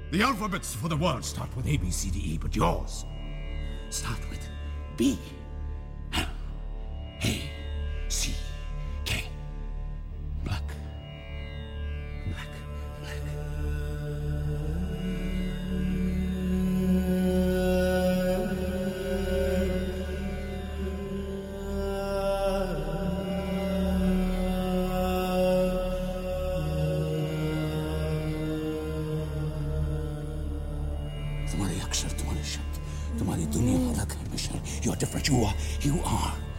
The alphabets for the world start with A, B, C, D, E, but yours start with B. L, A, C, K. Black. Black. Black. तुम्हारे अक्षर, तुम्हारे शब्द, तुम्हारी दुनिया अलग है Michelle. You are different. You are